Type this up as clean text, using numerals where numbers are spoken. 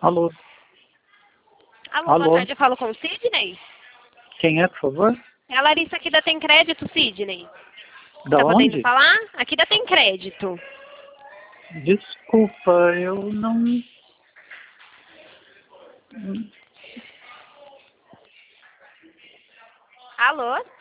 Alô? Alô, Alô? boa tarde, eu falo com o Sidney? Quem é, por favor? É a Larissa aqui da Tem Crédito, Sidney. Da Tá podendo onde? falar? Aqui da Tem Crédito. Desculpa, eu não... Alô?